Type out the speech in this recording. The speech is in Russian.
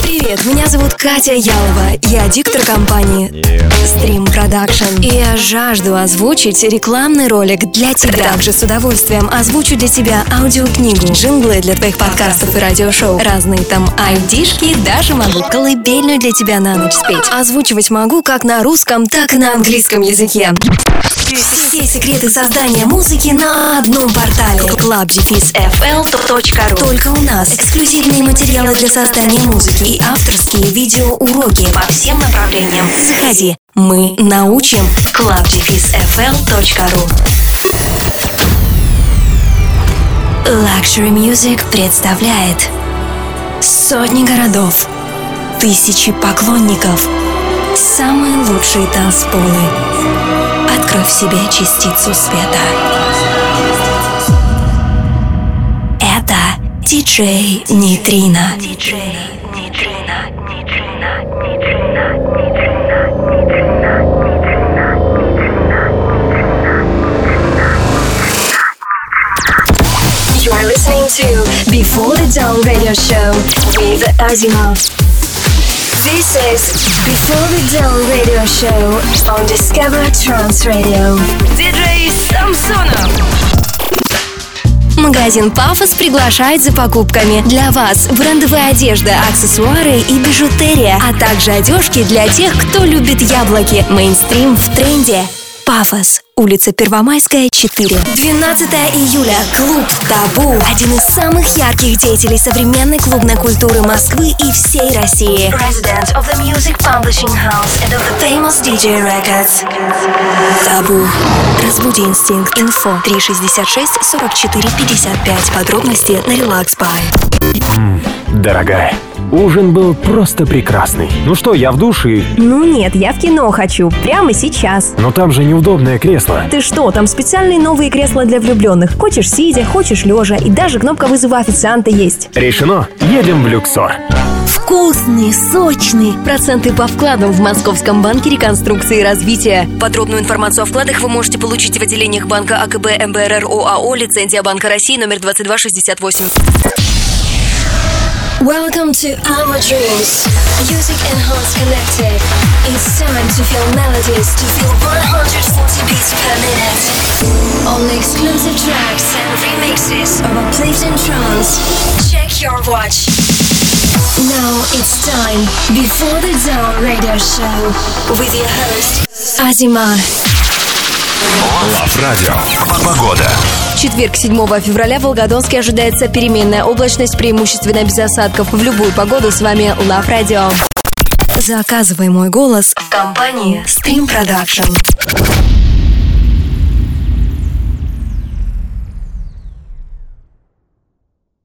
Привет, меня зовут Катя Ялова. Я диктор компании Stream Production. И я жажду озвучить рекламный ролик для тебя. Также с удовольствием озвучу для тебя аудиокнигу, джинглы для твоих подкастов и радиошоу, разные там айдишки, даже могу колыбельную для тебя на ночь спеть. Озвучивать могу как на русском, так и на английском языке. Все секреты создания музыки на одном портале clubdefizfl.ru. Только у нас эксклюзивные материалы для создания музыки и авторские видеоуроки по всем направлениям. Заходи, мы научим. clubdefizfl.ru. Luxury Music представляет сотни городов, тысячи поклонников, самые лучшие танцполы. Открой в себе частицу света. Это диджей Нейтрино. You are listening to Before the Dawn radio show with Asimov. This is Before the Dawn radio show on Discover Trance Radio. Диджей Самсонов. Магазин Пафос приглашает за покупками. Для вас брендовая одежда, аксессуары и бижутерия, а также одежки для тех, кто любит яблоки. Мейнстрим в тренде. Пафос. Улица Первомайская, 4. 12 июля. Клуб Табу. Один из самых ярких деятелей современной клубной культуры Москвы и всей России. President of the Music Publishing House and of the famous DJ Records. Табу. Разбуди инстинкт. Инфо 366-44-55. Подробности на Relax By. Дорогая, ужин был просто прекрасный. Ну что, я в душе? Ну нет, я в кино хочу. Прямо сейчас. Но там же неудобное кресло. Ты что, там специальные новые кресла для влюбленных. Хочешь сидя, хочешь лежа. И даже кнопка вызова официанта есть. Решено. Едем в Люксор. Вкусный, сочный. Проценты по вкладам в Московском банке реконструкции и развития. Подробную информацию о вкладах вы можете получить в отделениях банка АКБ МБРР ОАО, лицензия Банка России, номер 2268. Welcome to our dreams. Music enhanced connected. It's time to feel melodies, to feel 140 beats per minute. Only exclusive tracks and remixes of uplifting trance. Check your watch. Now it's time. Before the Dawn radio show with your host Азима. Лав Радио. Погода. В четверг, 7 февраля, в Волгодонске ожидается переменная облачность, преимущественно без осадков. В любую погоду с вами Лав Радио. Заказывай мой голос в компании Stream Production.